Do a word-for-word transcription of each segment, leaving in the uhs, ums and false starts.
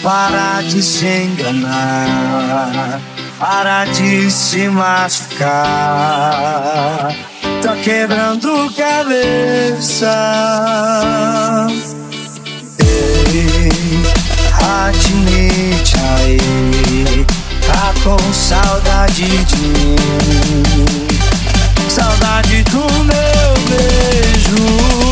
Para de se enganar, para de se machucar. Tá quebrando cabeça. Ei, admite aí, tá com saudade de mim, saudade do meu beijo.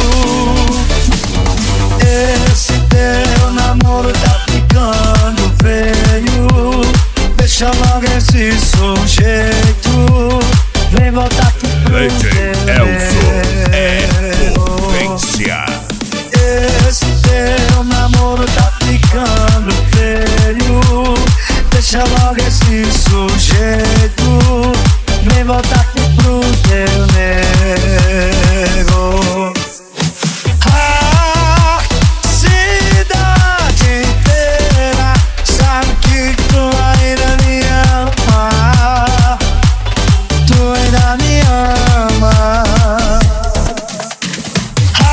Esse teu namoro tá ficando feio. Deixa logo esse sujeito, vem voltar aqui pro Elson é potência. Esse teu namoro tá ficando feio. Deixa logo esse sujeito, vem voltar aqui pro teu nego. A cidade inteira sabe que tu ainda me ama, tu ainda me ama. A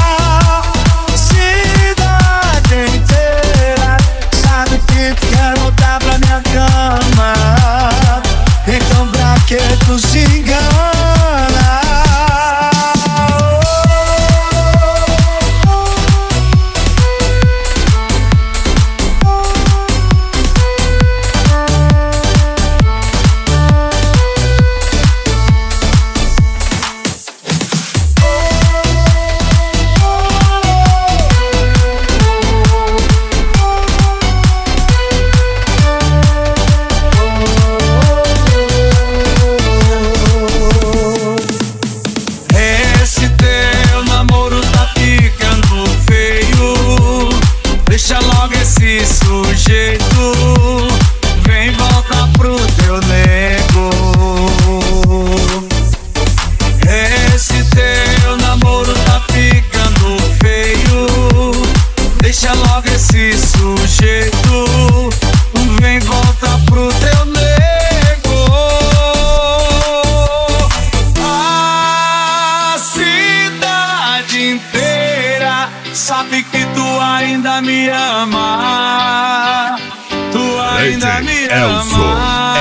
cidade inteira sabe que tu quer voltar pra minha cama. Então pra que tu se engana? Esse teu namoro tá ficando feio. Deixa logo esse sujeito, vem voltar pro teu nego. Esse teu namoro tá ficando feio. Deixa logo esse sujeito, vem voltar pro teu nego. A cidade inteira sabe que tu ainda me ama, tu ainda me Elson ama.